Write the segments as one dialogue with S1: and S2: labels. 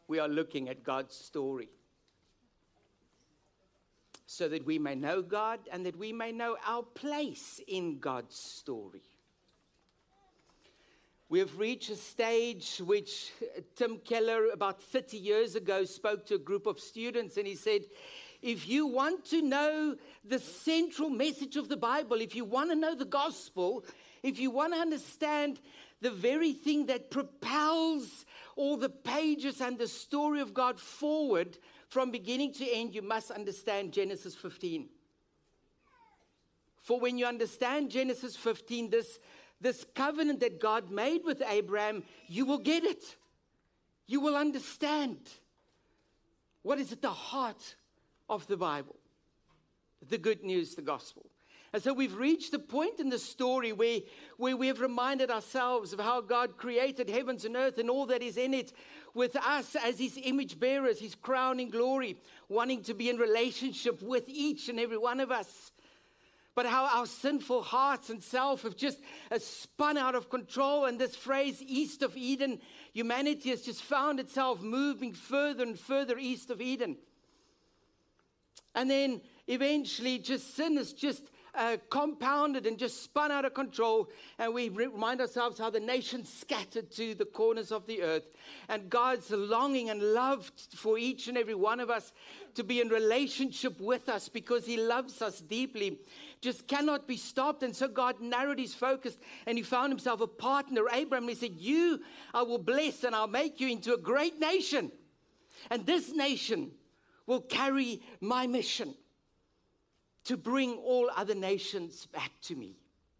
S1: we are looking at God's story, so that we may know God and that we may know our place in God's story. We have reached a stage which Tim Keller about 30 years ago spoke to a group of students, and he said, if you want to know the central message of the Bible, if you want to know the gospel, if you want to understand the very thing that propels all the pages and the story of God forward from beginning to end, you must understand Genesis 15. For when you understand Genesis 15, this covenant that God made with Abraham, you will get it. You will understand what is at the heart of the Bible. The good news, the gospel. And so we've reached the point in the story where we have reminded ourselves of how God created heavens and earth and all that is in it, with us as his image bearers, his crowning glory, wanting to be in relationship with each and every one of us. But how our sinful hearts and self have just spun out of control. And this phrase, east of Eden, humanity has just found itself moving further and further east of Eden. And then eventually just sin is just compounded and just spun out of control, and we remind ourselves how the nations scattered to the corners of the earth, and God's longing and love for each and every one of us to be in relationship with us because he loves us deeply just cannot be stopped. And so God narrowed his focus, and he found himself a partner, Abraham. He said, you I will bless, and I'll make you into a great nation, and this nation will carry my mission to bring all other nations back to me.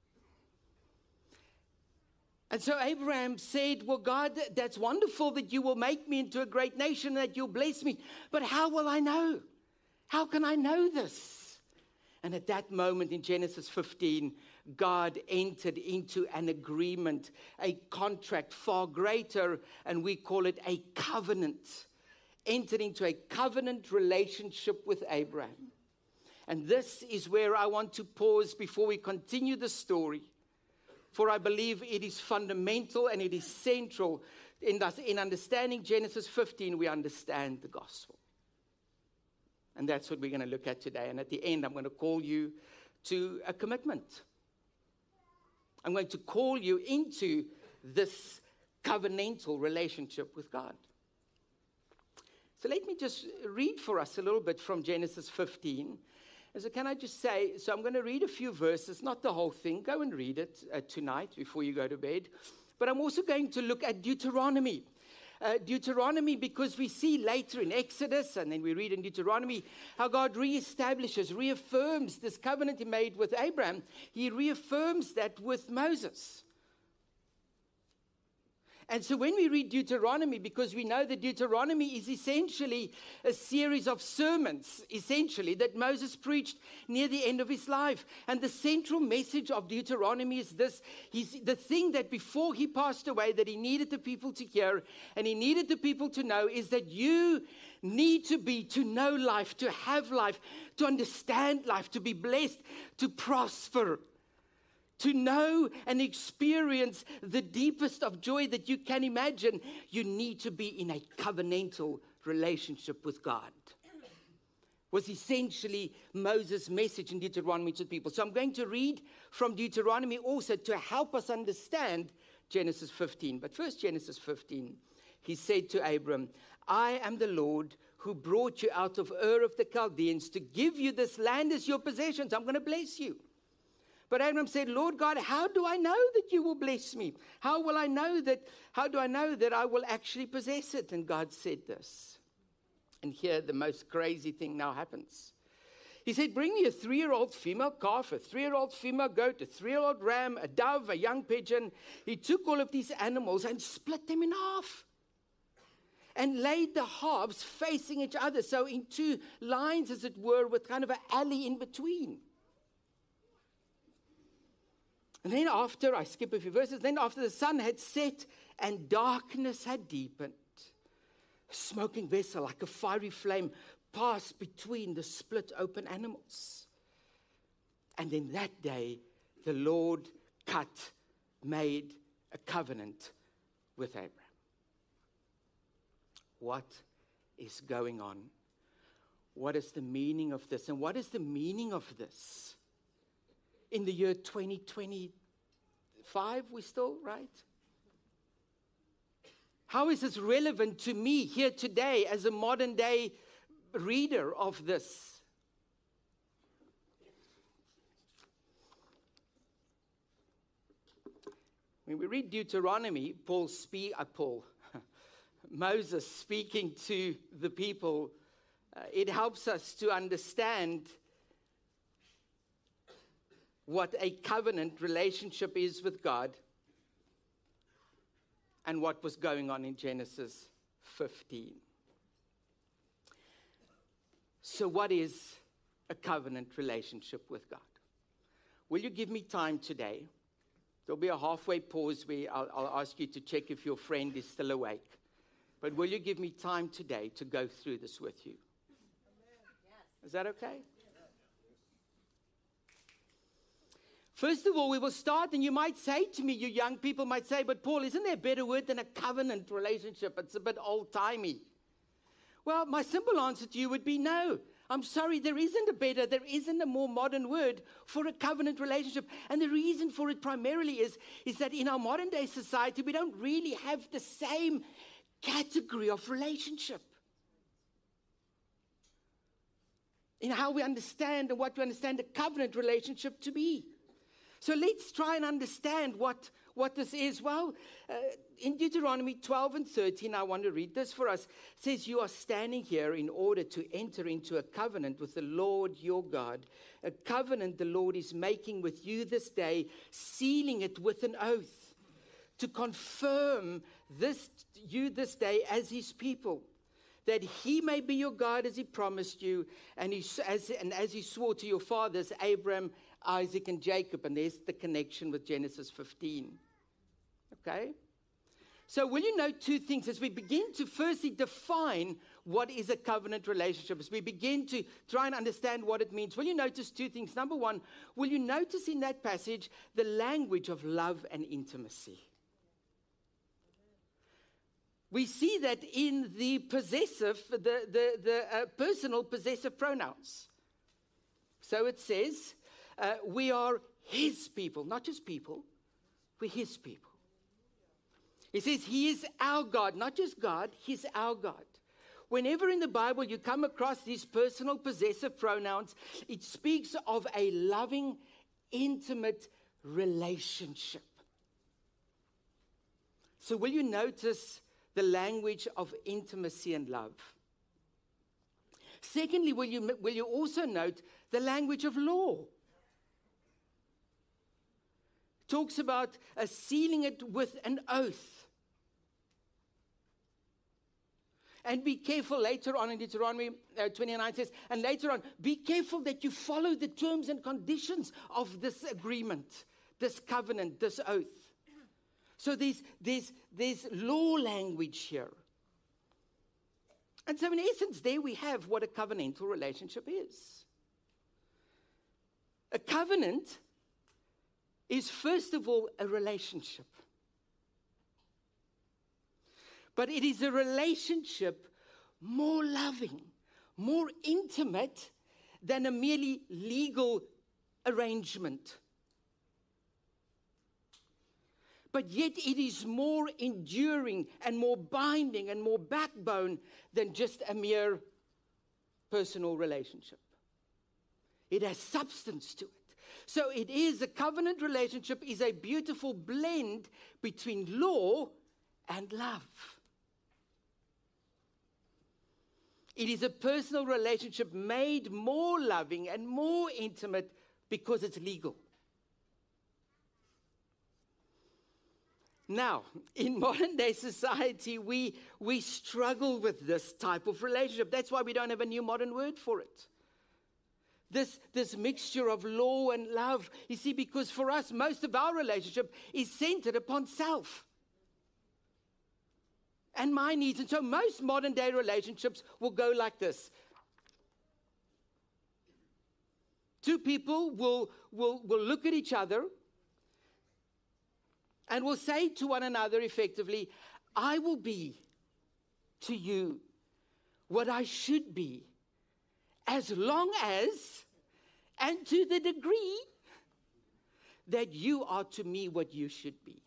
S1: And so Abraham said, well, God, that's wonderful that you will make me into a great nation, that you'll bless me. But how will I know? How can I know this? And at that moment in Genesis 15, God entered into an agreement, a contract far greater, and we call it a covenant. Entered into a covenant relationship with Abraham. And this is where I want to pause before we continue the story. For I believe it is fundamental and it is central. In understanding Genesis 15, we understand the gospel. And that's what we're going to look at today. And at the end, I'm going to call you to a commitment. I'm going to call you into this covenantal relationship with God. So let me just read for us a little bit from Genesis 15. And so can I just say, so I'm going to read a few verses, not the whole thing. Go and read it tonight before you go to bed. But I'm also going to look at Deuteronomy. Deuteronomy, because we see later in Exodus, and then we read in Deuteronomy, how God reestablishes, reaffirms this covenant he made with Abraham. He reaffirms that with Moses. And so when we read Deuteronomy, because we know that Deuteronomy is essentially a series of sermons, essentially, that Moses preached near the end of his life. And the central message of Deuteronomy is this. The thing that before he passed away that he needed the people to hear and he needed the people to know is that you need to know life, to have life, to understand life, to be blessed, to prosper. To know and experience the deepest of joy that you can imagine, you need to be in a covenantal relationship with God. Was essentially Moses' message in Deuteronomy to the people. So I'm going to read from Deuteronomy also to help us understand Genesis 15. But first, Genesis 15, he said to Abram, I am the Lord who brought you out of Ur of the Chaldeans to give you this land as your possessions. I'm going to bless you. But Abram said, Lord God, how do I know that you will bless me? How do I know that I will actually possess it? And God said this. And here the most crazy thing now happens. He said, bring me a 3-year-old female calf, a 3-year-old female goat, a 3-year-old ram, a dove, a young pigeon. He took all of these animals and split them in half. And laid the halves facing each other. So in two lines, as it were, with kind of an alley in between. And then after, I skip a few verses, then after the sun had set and darkness had deepened, a smoking vessel like a fiery flame passed between the split open animals. And in that day, the Lord made a covenant with Abraham. what is going on. What is the meaning of this? And what is the meaning of this? In the year 2025, we still, right? How is this relevant to me here today as a modern day reader of this? When we read Deuteronomy, Moses speaking to the people, it helps us to understand what a covenant relationship is with God and what was going on in Genesis 15. So what is a covenant relationship with God? Will you give me time today? There'll be a halfway pause where I'll ask you to check if your friend is still awake. But will you give me time today to go through this with you? Is that okay? First of all, we will start, and you might say to me, you young people might say, but Paul, isn't there a better word than a covenant relationship? It's a bit old-timey. Well, my simple answer to you would be no. I'm sorry, there isn't a more modern word for a covenant relationship. And the reason for it primarily is that in our modern day society, we don't really have the same category of relationship. In how we understand and what we understand a covenant relationship to be. So let's try and understand what this is. Well, in Deuteronomy 12 and 13, I want to read this for us. It says, you are standing here in order to enter into a covenant with the Lord your God. A covenant the Lord is making with you this day, sealing it with an oath to confirm you this day as his people, that he may be your God as he promised you, and as he swore to your fathers, Abraham, Isaac, and Jacob. And there's the connection with Genesis 15. Okay? So will you note two things as we begin to firstly define what is a covenant relationship, as we begin to try and understand what it means. Will you notice two things? Number one, will you notice in that passage the language of love and intimacy? We see that in the possessive, the personal possessive pronouns. So it says, we are his people, not just people, we're his people. It says he is our God, not just God, he's our God. Whenever in the Bible you come across these personal possessive pronouns, it speaks of a loving, intimate relationship. So will you notice the language of intimacy and love? Secondly, will you also note the language of law? It talks about sealing it with an oath. And be careful later on in Deuteronomy 29 says, and later on, be careful that you follow the terms and conditions of this agreement, this covenant, this oath. So there's law language here. And so in essence, there we have what a covenantal relationship is. A covenant is first of all a relationship. But it is a relationship more loving, more intimate than a merely legal arrangement. But yet it is more enduring and more binding and more backbone than just a mere personal relationship. It has substance to it. So it is a covenant relationship is a beautiful blend between law and love. It is a personal relationship made more loving and more intimate because it's legal. Now, in modern day society, we struggle with this type of relationship. That's why we don't have a new modern word for it. This mixture of law and love. You see, because for us, most of our relationship is centered upon self and my needs. And so most modern day relationships will go like this. Two people will look at each other and will say to one another effectively, I will be to you what I should be, as long as, and to the degree, that you are to me what you should be.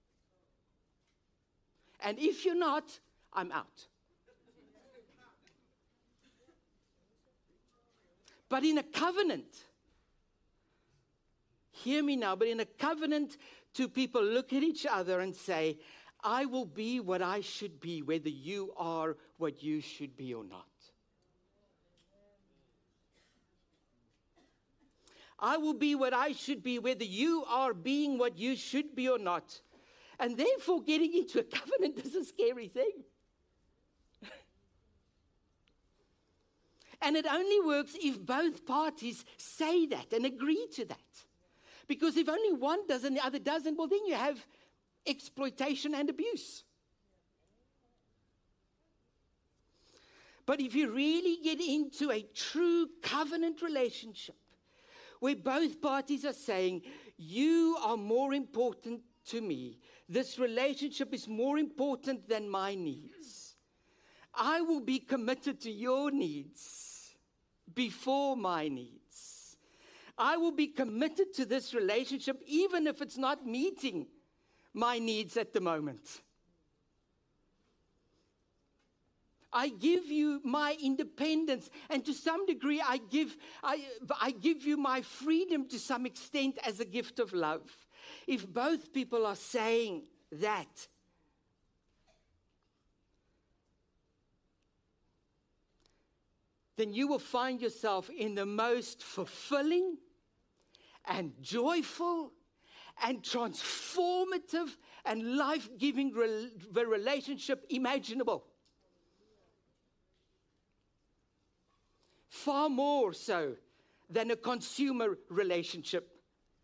S1: And if you're not, I'm out. But in a covenant, hear me now, but in a covenant, two people look at each other and say, I will be what I should be, whether you are what you should be or not. I will be what I should be, whether you are being what you should be or not. And therefore, getting into a covenant is a scary thing. And it only works if both parties say that and agree to that. Because if only one does and the other doesn't, well, then you have exploitation and abuse. But if you really get into a true covenant relationship, where both parties are saying, you are more important to me. This relationship is more important than my needs. I will be committed to your needs before my needs. I will be committed to this relationship even if it's not meeting my needs at the moment. I give you my independence, and to some degree, I give you my freedom to some extent as a gift of love. If both people are saying that, then you will find yourself in the most fulfilling and joyful and transformative and life-giving relationship imaginable. Far more so than a consumer relationship,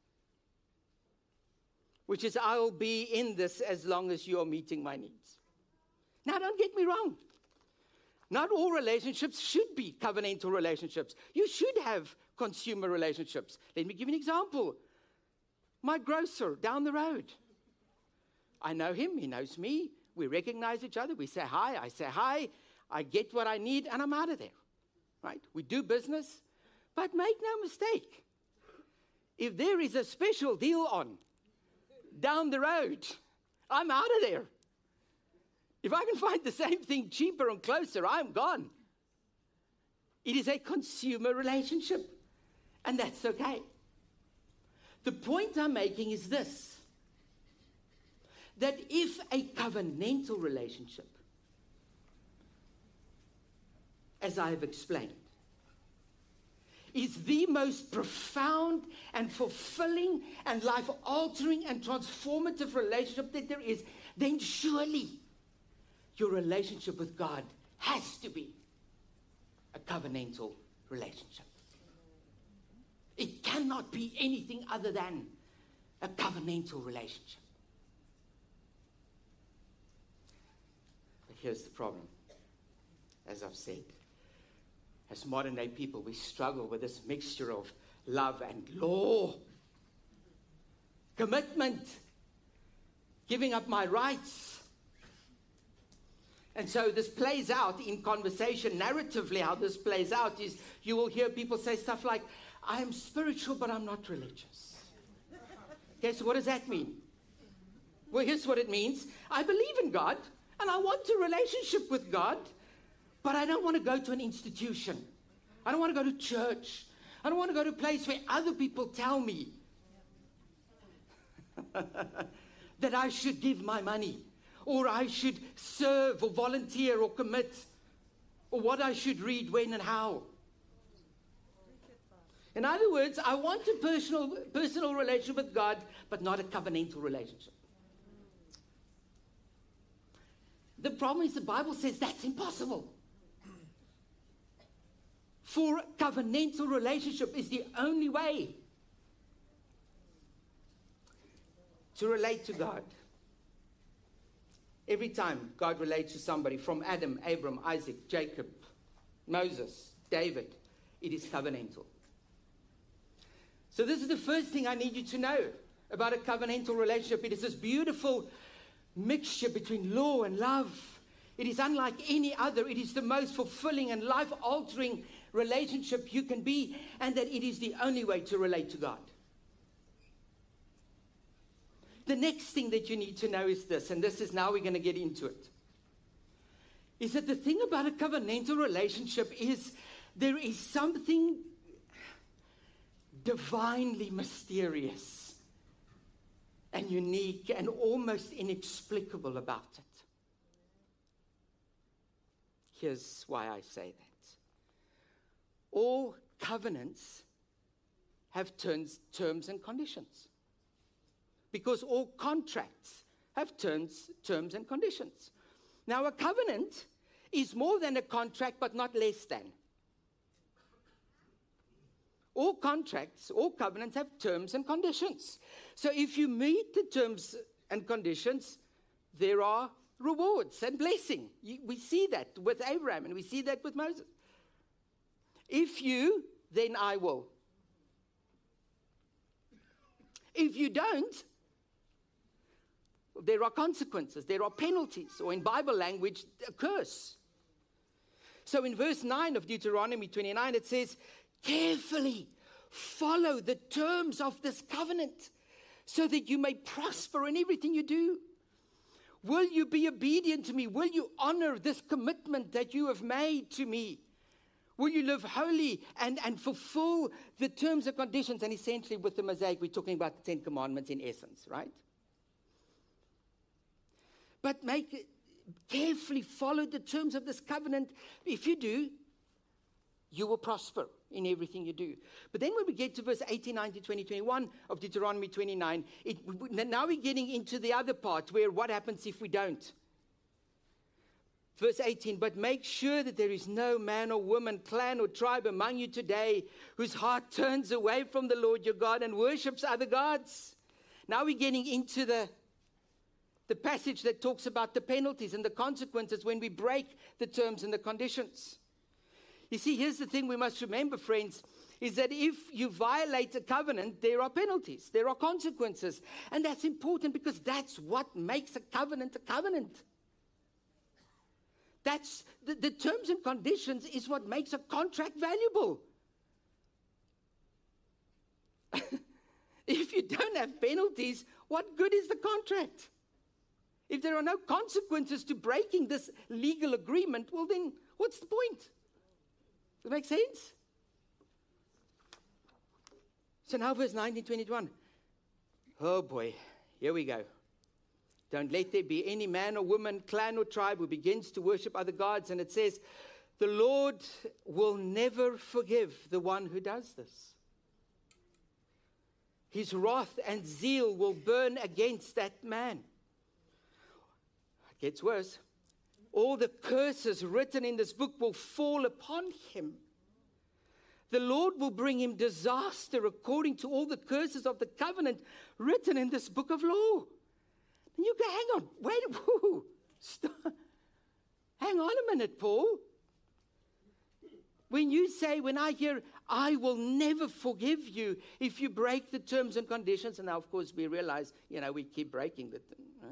S1: which is, I'll be in this as long as you're meeting my needs. Now, don't get me wrong. Not all relationships should be covenantal relationships. You should have consumer relationships. Let me give you an example. My grocer down the road. I know him, he knows me. We recognize each other. We say hi, I say hi. I get what I need, and I'm out of there. Right? We do business, but make no mistake. If there is a special deal on down the road, I'm out of there. If I can find the same thing cheaper and closer, I'm gone. It is a consumer relationship, and that's okay. The point I'm making is this, that if a covenantal relationship, as I have explained, is the most profound and fulfilling and life-altering and transformative relationship that there is, then surely your relationship with God has to be a covenantal relationship. It cannot be anything other than a covenantal relationship. But here's the problem. As I've said, as modern day people, we struggle with this mixture of love and law, commitment, giving up my rights. And so this plays out in conversation. Narratively, how this plays out is you will hear people say stuff like, I am spiritual, but I'm not religious. Okay, so what does that mean? Well, here's what it means. I believe in God, and I want a relationship with God, but I don't want to go to an institution. I don't want to go to church. I don't want to go to a place where other people tell me that I should give my money, or I should serve or volunteer or commit, or what I should read, when and how. In other words, I want a personal relationship with God, but not a covenantal relationship. The problem is the Bible says that's impossible. For covenantal relationship is the only way to relate to God. Every time God relates to somebody, from Adam, Abram, Isaac, Jacob, Moses, David, it is covenantal. So this is the first thing I need you to know about a covenantal relationship. It is this beautiful mixture between law and love. It is unlike any other. It is the most fulfilling and life-altering relationship you can be, and that it is the only way to relate to God. The next thing that you need to know is this, and this is now we're going to get into it, is that the thing about a covenantal relationship is there is something divinely mysterious and unique and almost inexplicable about it. Here's why I say that. All covenants have terms and conditions. Because all contracts have terms and conditions. Now, a covenant is more than a contract, but not less than. All contracts, all covenants have terms and conditions. So if you meet the terms and conditions, there are rewards and blessing. We see that with Abraham, and we see that with Moses. If you, then I will. If you don't, there are consequences, there are penalties, or in Bible language, a curse. So in verse 9 of Deuteronomy 29, it says, carefully follow the terms of this covenant so that you may prosper in everything you do. Will you be obedient to me? Will you honor this commitment that you have made to me? Will you live holy and fulfill the terms and conditions? And essentially with the Mosaic, we're talking about the Ten Commandments in essence, right? But carefully follow the terms of this covenant. If you do, you will prosper in everything you do. But then when we get to verse 18, 19, 20, 21 of Deuteronomy 29, now we're getting into the other part where what happens if we don't. Verse 18, but make sure that there is no man or woman, clan or tribe among you today whose heart turns away from the Lord your God and worships other gods. Now we're getting into the passage that talks about the penalties and the consequences when we break the terms and the conditions. You see, here's the thing we must remember, friends, is that if you violate a covenant, there are penalties, there are consequences. And that's important because that's what makes a covenant a covenant. That's the terms and conditions is what makes a contract valuable. If you don't have penalties, what good is the contract? If there are no consequences to breaking this legal agreement, well then, what's the point? Does that make sense? So now verse 19, 21. Oh boy, here we go. Don't let there be any man or woman, clan or tribe who begins to worship other gods. And it says, the Lord will never forgive the one who does this. His wrath and zeal will burn against that man. It gets worse. All the curses written in this book will fall upon him. The Lord will bring him disaster according to all the curses of the covenant written in this book of law. And you go, hang on, wait, whoa, stop. Hang on a minute, Paul. When I hear, I will never forgive you if you break the terms and conditions, and now, of course, we realize, we keep breaking them, right?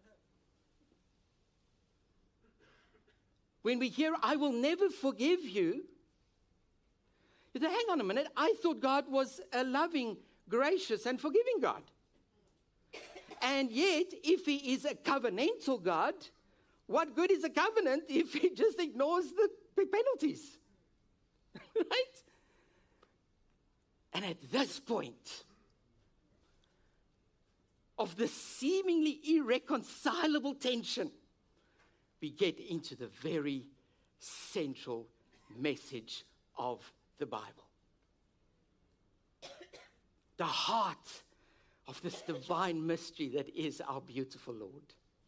S1: When we hear, I will never forgive you, you say, hang on a minute, I thought God was a loving, gracious, and forgiving God. And yet, if he is a covenantal God, what good is a covenant if he just ignores the penalties? Right? And at this point of the seemingly irreconcilable tension, we get into the very central message of the Bible. The heart of this divine mystery that is our beautiful Lord.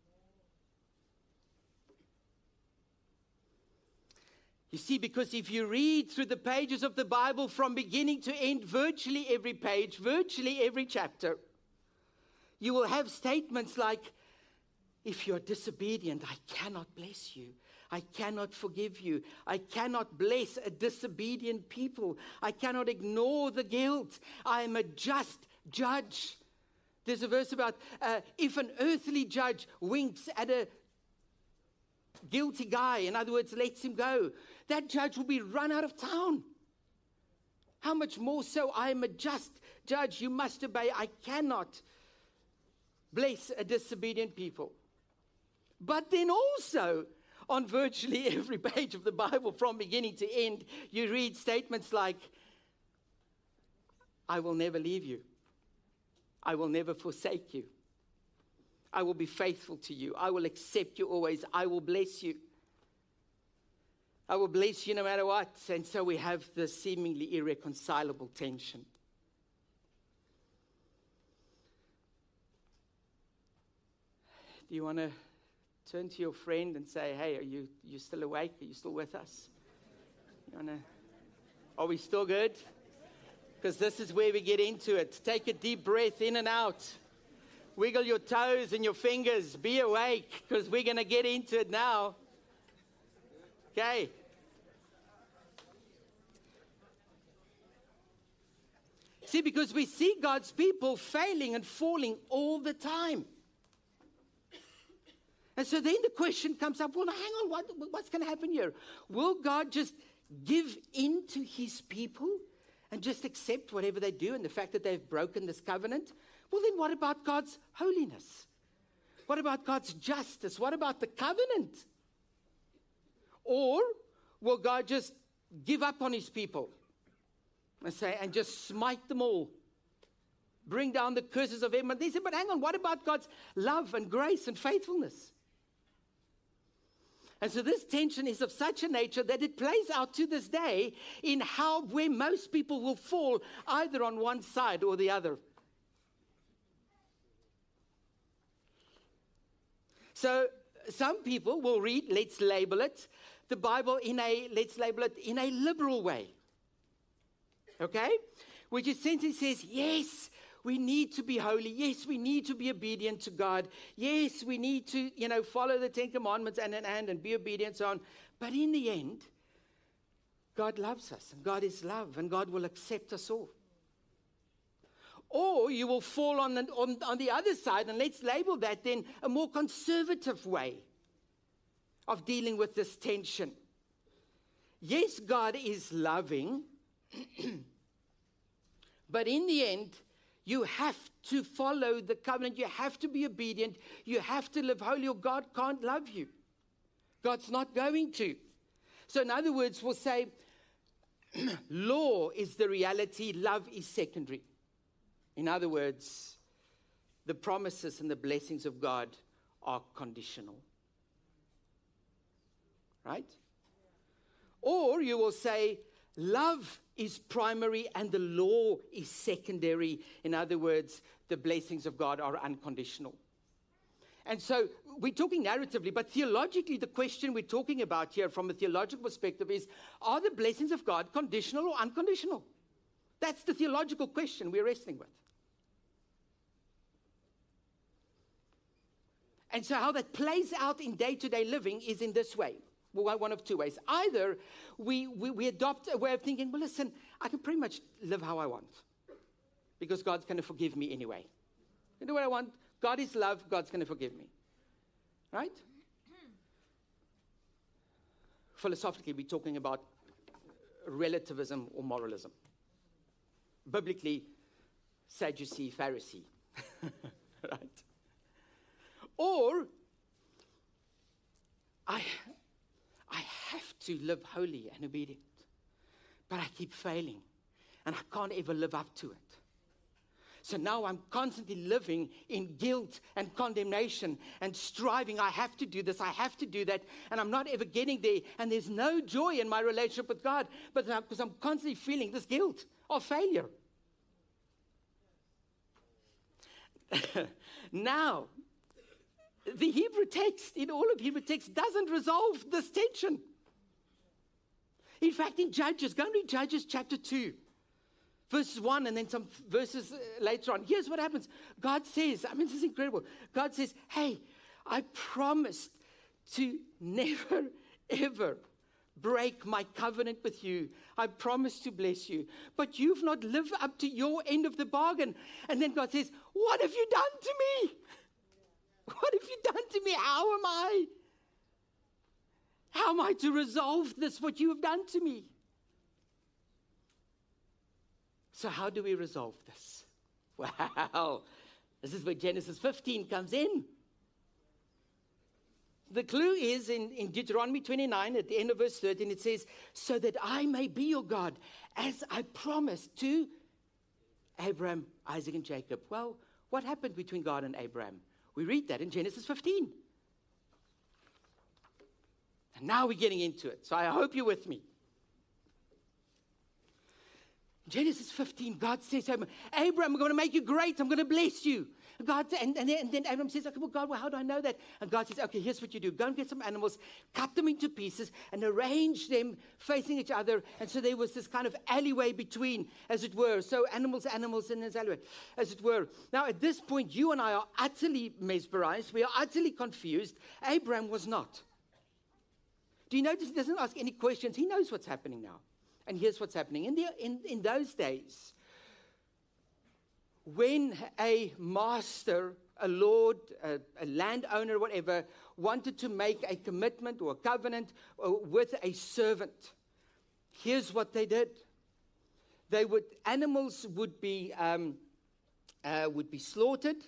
S1: You see, because if you read through the pages of the Bible from beginning to end, virtually every page, virtually every chapter, you will have statements like, if you're disobedient, I cannot bless you. I cannot forgive you. I cannot bless a disobedient people. I cannot ignore the guilt. I am a just judge. There's a verse about if an earthly judge winks at a guilty guy, in other words, lets him go, that judge will be run out of town. How much more so, I am a just judge. You must obey. I cannot bless a disobedient people. But then also, on virtually every page of the Bible, from beginning to end, you read statements like, I will never leave you. I will never forsake you. I will be faithful to you. I will accept you always. I will bless you. I will bless you no matter what. And so we have this seemingly irreconcilable tension. Do you want to turn to your friend and say, hey, are you still awake? Are you still with us? Are we still good? Because this is where we get into it. Take a deep breath in and out. Wiggle your toes and your fingers. Be awake, because we're going to get into it now. Okay. See, because we see God's people failing and falling all the time. And so then the question comes up, well, hang on, what's going to happen here? Will God just give in to his people and just accept whatever they do and the fact that they've broken this covenant? Well, then what about God's holiness? What about God's justice? What about the covenant? Or will God just give up on his people and just smite them all? Bring down the curses of heaven. They say, but hang on, what about God's love and grace and faithfulness? And so this tension is of such a nature that it plays out to this day in where most people will fall either on one side or the other. So some people will read, let's label it, the Bible in a liberal way. Okay? Which essentially says, yes, we need to be holy. Yes, we need to be obedient to God. Yes, we need to, follow the Ten Commandments and be obedient and so on. But in the end, God loves us, and God is love, and God will accept us all. Or you will fall on the other side, and let's label that then a more conservative way of dealing with this tension. Yes, God is loving, but in the end, you have to follow the covenant. You have to be obedient. You have to live holy, or God can't love you. God's not going to. So in other words, we'll say, law is the reality, love is secondary. In other words, the promises and the blessings of God are conditional. Right? Or you will say, love is primary and the law is secondary. In other words, the blessings of God are unconditional. And so we're talking narratively, but theologically, the question we're talking about here from a theological perspective is, are the blessings of God conditional or unconditional? That's the theological question we're wrestling with. And so how that plays out in day-to-day living is in this way. Well, one of two ways. Either we adopt a way of thinking, well, listen, I can pretty much live how I want because God's going to forgive me anyway. I can do what I want. God is love. God's going to forgive me. Right? Philosophically, we're talking about relativism or moralism. Biblically, Sadducee, Pharisee. Right? Or I have to live holy and obedient, but I keep failing, and I can't ever live up to it. So now I'm constantly living in guilt and condemnation and striving. I have to do this, I have to do that, and I'm not ever getting there, and there's no joy in my relationship with God because I'm constantly feeling this guilt of failure. Now, the Hebrew text, in all of Hebrew text, doesn't resolve this tension. In fact, in Judges, go and read Judges chapter 2, verses 1, and then some verses later on. Here's what happens. God says, this is incredible. God says, hey, I promised to never, ever break my covenant with you. I promised to bless you. But you've not lived up to your end of the bargain. And then God says, what have you done to me? What have you done to me? How am I How am I to resolve this, what you have done to me? So how do we resolve this? Wow, this is where Genesis 15 comes in. The clue is in Deuteronomy 29, at the end of verse 13, it says, so that I may be your God, as I promised to Abraham, Isaac, and Jacob. Well, what happened between God and Abraham? We read that in Genesis 15. And now we're getting into it. So I hope you're with me. Genesis 15, God says to Abraham, Abraham, I'm going to make you great. I'm going to bless you. And then Abraham says, okay, well, God, how do I know that? And God says, okay, here's what you do. Go and get some animals, cut them into pieces, and arrange them facing each other. And so there was this kind of alleyway between, as it were. So animals, and this alleyway, as it were. Now, at this point, you and I are utterly mesmerized. We are utterly confused. Abraham was not. Do you notice he doesn't ask any questions? He knows what's happening now. And here's what's happening. In those days, when a master, a lord, a landowner, whatever, wanted to make a commitment or a covenant with a servant, here's what they did. Animals would be slaughtered.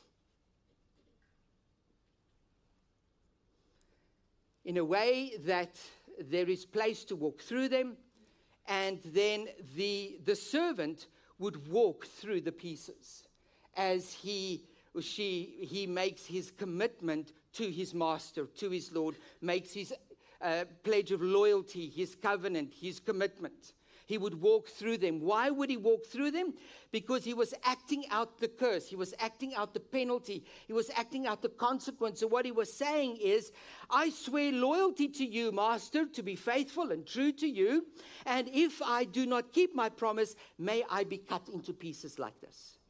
S1: In a way that there is place to walk through them, and then the servant would walk through the pieces as he makes his commitment to his master, to his Lord, makes his pledge of loyalty, his covenant, his commitment. He would walk through them. Why would he walk through them? Because he was acting out the curse. He was acting out the penalty. He was acting out the consequence. So what he was saying is, I swear loyalty to you, master, to be faithful and true to you. And if I do not keep my promise, may I be cut into pieces like this.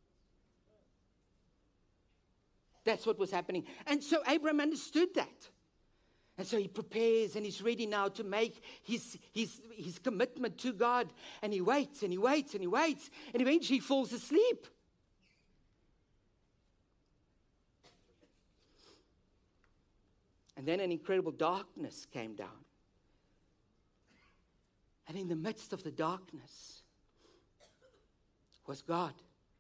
S1: That's what was happening. And so Abraham understood that. And so he prepares and he's ready now to make his commitment to God. And he waits and he waits and he waits. And eventually he falls asleep. And then an incredible darkness came down. And in the midst of the darkness was God.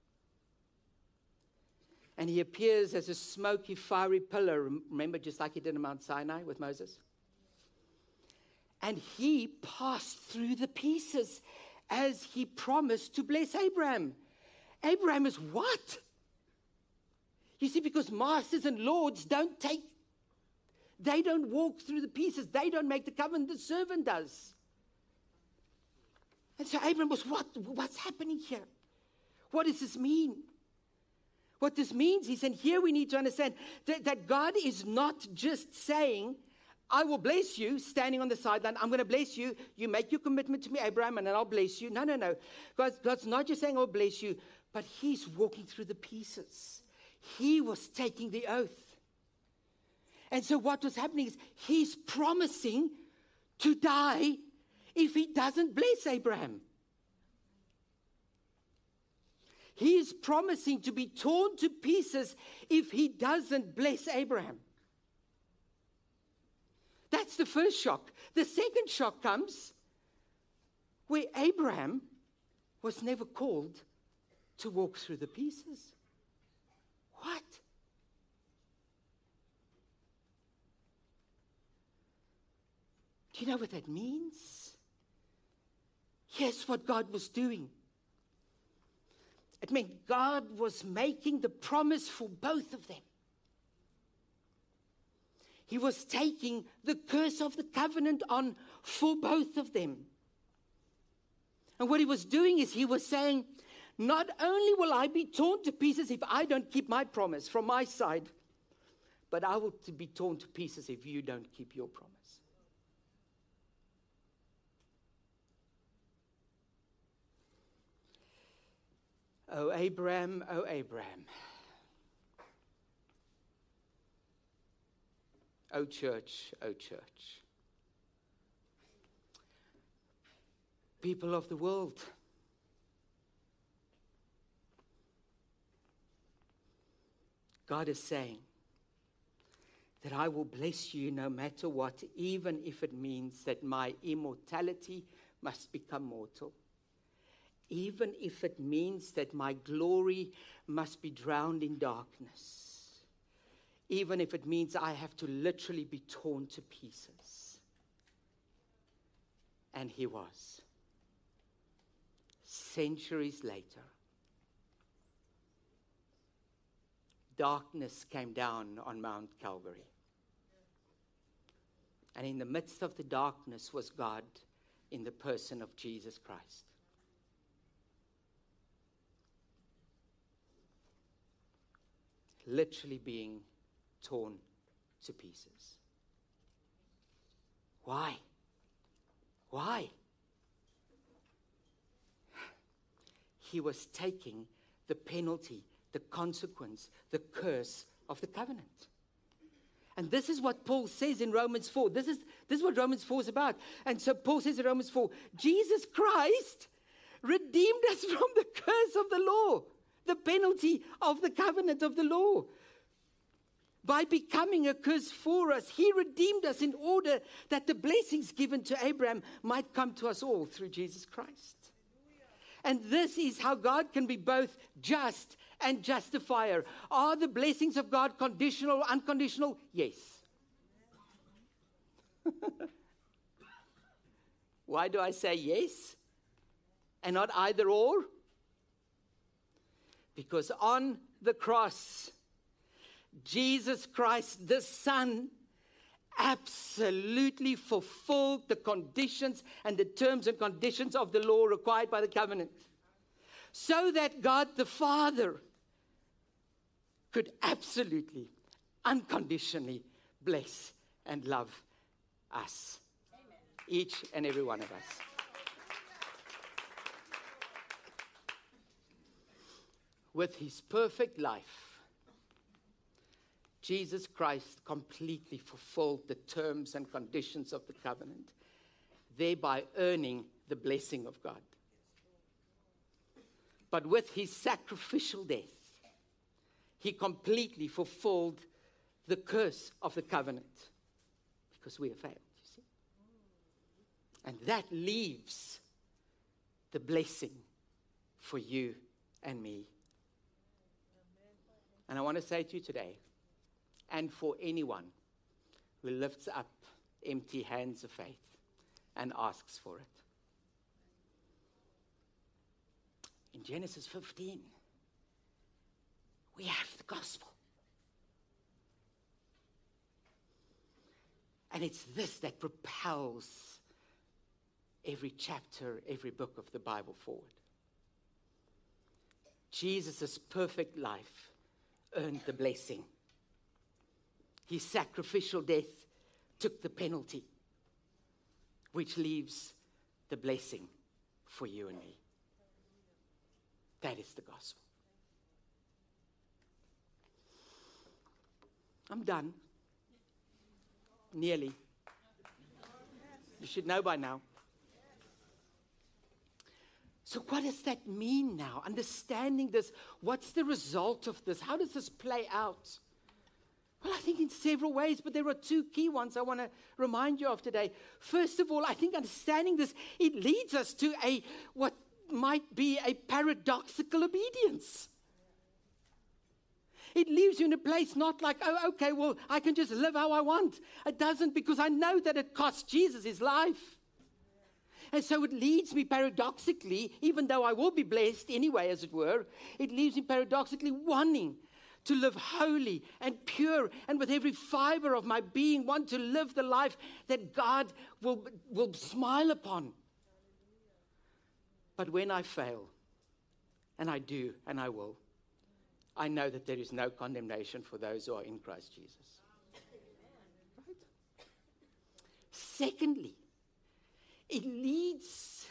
S1: And he appears as a smoky, fiery pillar. Remember, just like he did on Mount Sinai with Moses? And he passed through the pieces as he promised to bless Abraham. Abraham is what? You see, because masters and lords they don't walk through the pieces. They don't make the covenant. The servant does. And so Abraham was, what's happening here? What does this mean? What this means is, and here we need to understand, that God is not just saying, I will bless you, standing on the sideline. I'm going to bless you. You make your commitment to me, Abraham, and then I'll bless you. No. God's not just saying, I'll bless you, but he's walking through the pieces. He was taking the oath. And so what was happening is, he's promising to die if he doesn't bless Abraham. He is promising to be torn to pieces if he doesn't bless Abraham. That's the first shock. The second shock comes where Abraham was never called to walk through the pieces. What? Do you know what that means? Here's what God was doing. It meant God was making the promise for both of them. He was taking the curse of the covenant on for both of them. And what he was doing is he was saying, not only will I be torn to pieces if I don't keep my promise from my side, but I will be torn to pieces if you don't keep your promise. Oh, Abraham, oh, Abraham. Oh, church, oh, church. People of the world. God is saying that I will bless you no matter what, even if it means that my immortality must become mortal. Even if it means that my glory must be drowned in darkness. Even if it means I have to literally be torn to pieces. And he was. Centuries later, darkness came down on Mount Calvary. And in the midst of the darkness was God in the person of Jesus Christ. Literally being torn to pieces. Why? Why? He was taking the penalty, the consequence, the curse of the covenant. And this is what Paul says in Romans 4. This is what Romans 4 is about. And so Paul says in Romans 4, Jesus Christ redeemed us from the curse of the law, the penalty of the covenant of the law. By becoming a curse for us, he redeemed us in order that the blessings given to Abraham might come to us all through Jesus Christ. And this is how God can be both just and justifier. Are the blessings of God conditional or unconditional? Yes. Why do I say yes and not either or? Because on the cross, Jesus Christ, the Son, absolutely fulfilled the conditions and the terms and conditions of the law required by the covenant. So that God the Father could absolutely, unconditionally bless and love us. Amen. Each and every one of us. With his perfect life, Jesus Christ completely fulfilled the terms and conditions of the covenant, thereby earning the blessing of God. But with his sacrificial death, he completely fulfilled the curse of the covenant, because we have failed, you see. And that leaves the blessing for you and me. And I want to say to you today, and for anyone who lifts up empty hands of faith and asks for it. In Genesis 15, we have the gospel. And it's this that propels every chapter, every book of the Bible forward. Jesus' perfect life earned the blessing. His sacrificial death took the penalty, which leaves the blessing for you and me. That is the gospel. I'm done. Nearly. You should know by now. So what does that mean now? Understanding this, what's the result of this? How does this play out? Well, I think in several ways, but there are two key ones I want to remind you of today. First of all, I think understanding this, it leads us to what might be a paradoxical obedience. It leaves you in a place not like, oh, okay, well, I can just live how I want. It doesn't, because I know that it cost Jesus his life. And so it leads me paradoxically, even though I will be blessed anyway, as it were, it leaves me paradoxically wanting to live holy and pure, and with every fiber of my being, want to live the life that God will smile upon. But when I fail, and I do, and I will, I know that there is no condemnation for those who are in Christ Jesus. Right? Secondly, it leads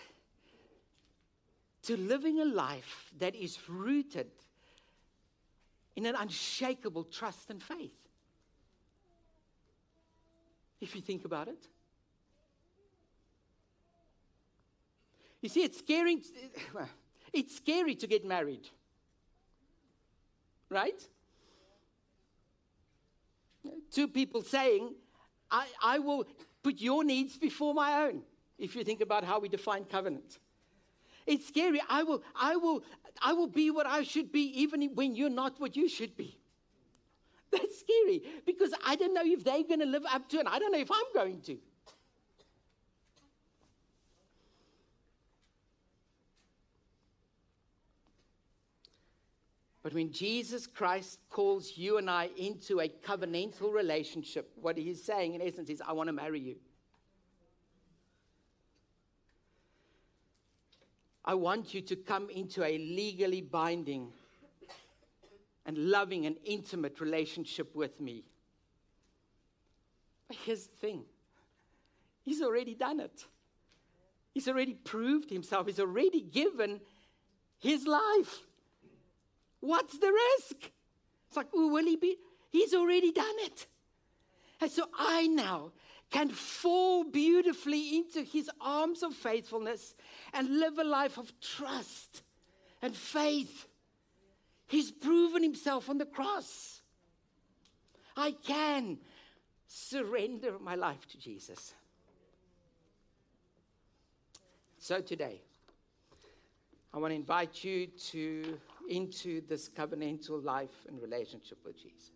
S1: to living a life that is rooted in an unshakable trust and faith. If you think about it. You see, it's scary to get married. Right? Two people saying, I will put your needs before my own, if you think about how we define covenant. It's scary. I will be what I should be even when you're not what you should be. That's scary because I don't know if they're going to live up to it, and I don't know if I'm going to. But when Jesus Christ calls you and I into a covenantal relationship, what he's saying in essence is, I want to marry you. I want you to come into a legally binding and loving and intimate relationship with me. But here's the thing. He's already done it. He's already proved himself. He's already given his life. What's the risk? It's like, well, will he be? He's already done it. And so I now can fall beautifully into his arms of faithfulness and live a life of trust and faith. He's proven himself on the cross. I can surrender my life to Jesus. So today, I want to invite you into this covenantal life and relationship with Jesus.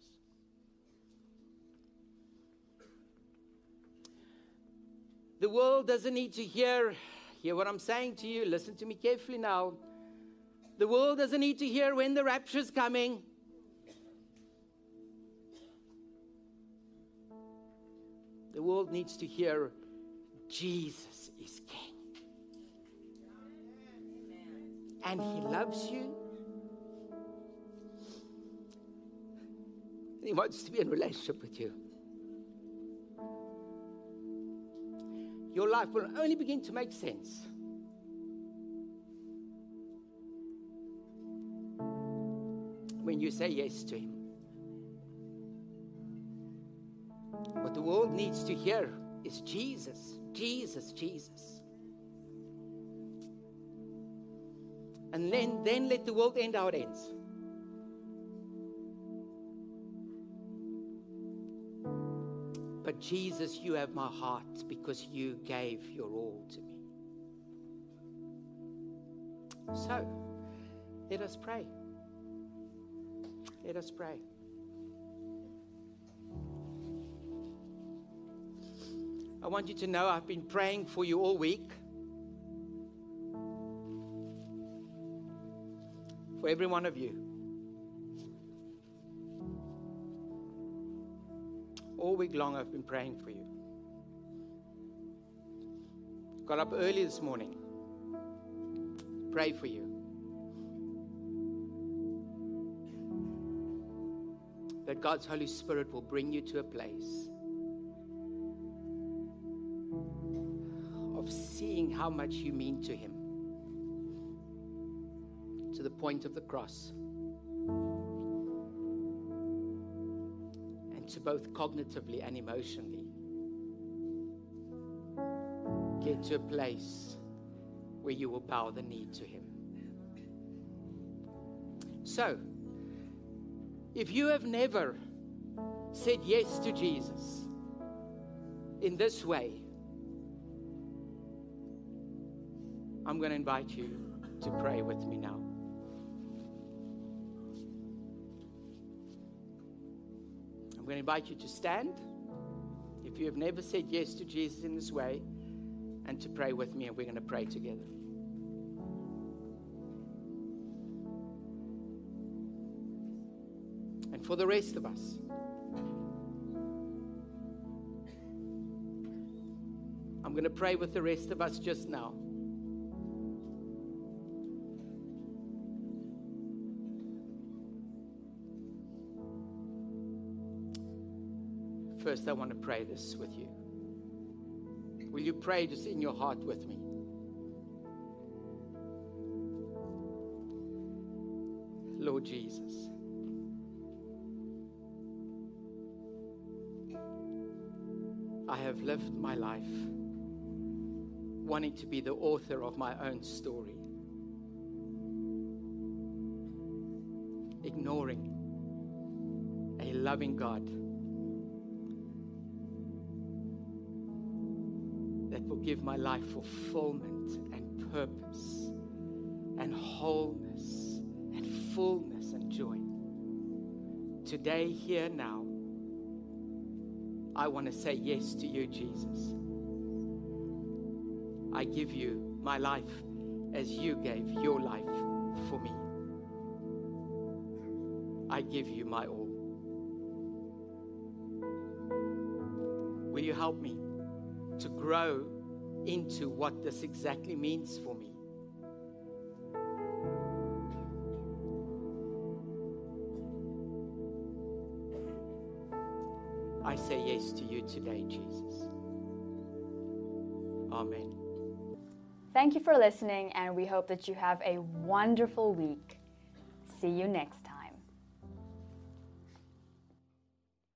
S1: The world doesn't need to hear what I'm saying to you. Listen to me carefully now. The world doesn't need to hear when the rapture's coming. The world needs to hear Jesus is King. And he loves you. He wants to be in relationship with you. Your life will only begin to make sense when you say yes to him. What the world needs to hear is Jesus, Jesus, Jesus. And then let the world end how it ends. But Jesus, you have my heart because you gave your all to me. So, let us pray. Let us pray. I want you to know I've been praying for you all week. For every one of you. All week long I've been praying for you. Got up early this morning. Pray for you. That God's Holy Spirit will bring you to a place of seeing how much you mean to him. To the point of the cross. And to both cognitively and emotionally get to a place where you will bow the knee to him. So, if you have never said yes to Jesus in this way, I'm going to invite you to pray with me now. I'm going to invite you to stand if you have never said yes to Jesus in this way, and to pray with me, and we're going to pray together. And for the rest of us, I'm going to pray with the rest of us just now. First, I want to pray this with you. Will you pray just in your heart with me? Lord Jesus, I have lived my life wanting to be the author of my own story, ignoring a loving God will give my life fulfillment and purpose and wholeness and fullness and joy. Today, here, now, I want to say yes to you, Jesus. I give you my life as you gave your life for me. I give you my all. Will you help me to grow into what this exactly means for me? I say yes to you today, Jesus. Amen.
S2: Thank you for listening, and we hope that you have a wonderful week. See you next time.